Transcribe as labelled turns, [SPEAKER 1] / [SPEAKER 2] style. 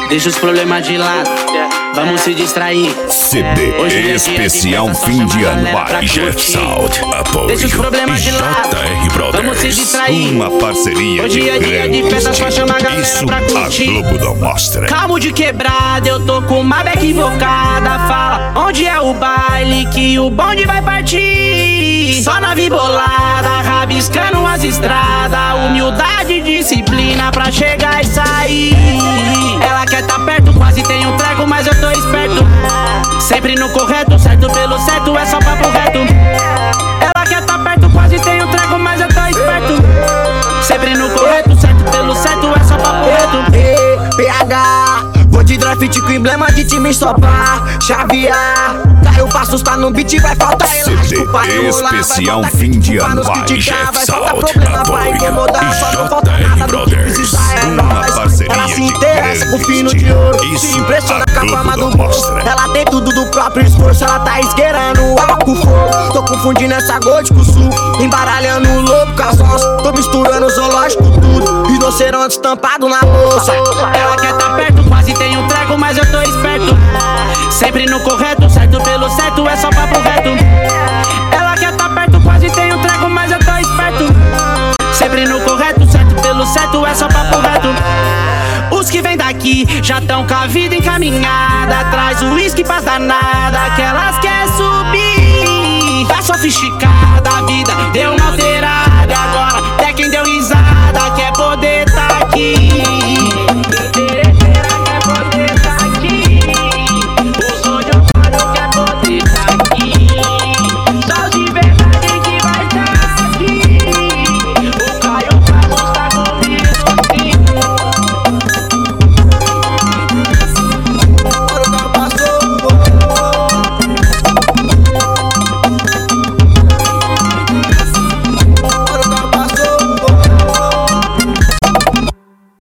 [SPEAKER 1] Deixa os problemas de lado, vamos se distrair.
[SPEAKER 2] CD especial fim de ano. Jet Sound, apoio
[SPEAKER 1] Deixa os problemas de lado,
[SPEAKER 2] JR Brothers.
[SPEAKER 1] vamos se distrair.
[SPEAKER 2] Uma parceria
[SPEAKER 1] Hoje
[SPEAKER 2] de
[SPEAKER 1] é dia de festa, só chama a galera
[SPEAKER 2] isso
[SPEAKER 1] pra curtir.
[SPEAKER 2] a Globo não mostra.
[SPEAKER 1] Calmo de quebrada, eu tô com uma beca invocada. Fala, onde é o baile que o bonde vai partir? Só nave bolada, rabiscando as estradas. Humildade e disciplina pra chegar e sair. Ela quer tá perto, quase tem um treco, mas eu tô esperto. Sempre no correto, certo pelo certo, é só papo reto. Ela quer tá perto, quase tem um treco, mas eu tô esperto. Sempre no correto, certo pelo certo, é só papo reto.
[SPEAKER 3] PH, vou de draft com emblema de time stopar. Xaviar, caiu pra assustar no beat, vai faltar elástico pra enrolar.
[SPEAKER 2] Especial fim de ano. Jet Sound, apoio JR Brothers. Uma parceria
[SPEAKER 3] ela se
[SPEAKER 2] de
[SPEAKER 3] interessa com fino
[SPEAKER 2] grande
[SPEAKER 3] de ouro, se
[SPEAKER 2] isso
[SPEAKER 3] impressiona
[SPEAKER 2] a
[SPEAKER 3] com a
[SPEAKER 2] Globo
[SPEAKER 3] fama
[SPEAKER 2] não
[SPEAKER 3] do
[SPEAKER 2] mostra.
[SPEAKER 3] bolso. Ela tem tudo do próprio esforço, ela tá esgueirando álcool fogo. Tô confundindo essa gold com suco, embaralhando o lobo com as onças. Tô misturando zoológico tudo, rinoceronte estampado na bolsa.
[SPEAKER 1] Ela quer tá perto, quase tem um treco, mas eu tô esperto. Sempre no correto, certo pelo certo, é só papo reto. Ela quer tá perto, quase tem um treco, mas eu tô esperto. Sempre no correto, certo pelo certo, é só papo reto. Os que vêm daqui já tão com a vida encaminhada. Traz o uísque pras danadas, que elas quer subir. Tá sofisticada a vida, deu uma